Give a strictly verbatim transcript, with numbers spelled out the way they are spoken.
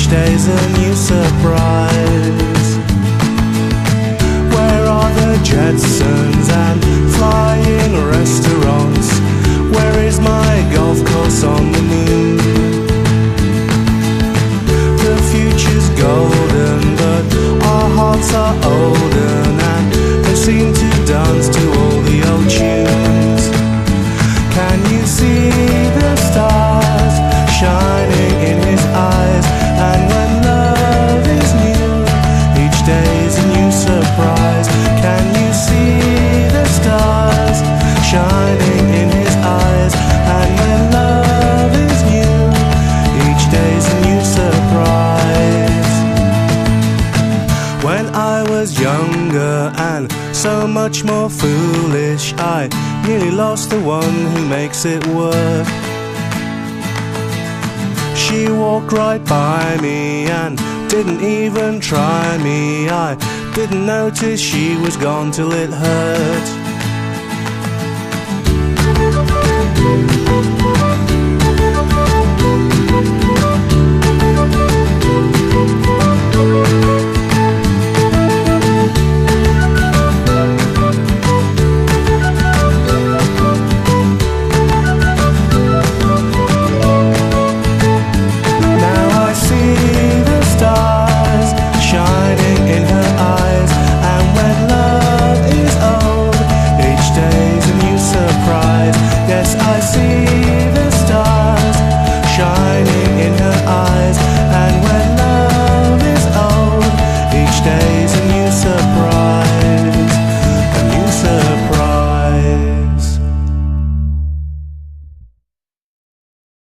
Each day's a new surprise. Where are the Jetsons and flying restaurants? Where is my golf course on the moon? The future's golden, but our hearts are olden, and they seem to dance to all the old tunes. Can you see the stars shining in his eyes? And when love is new, each day's a new surprise. Can you see the stars shining in his eyes? And when love is new, each day's a new surprise. When I was younger and so much more foolish, I nearly lost the one who makes it work. She walked right by me and didn't even try me. I didn't notice she was gone till it hurt.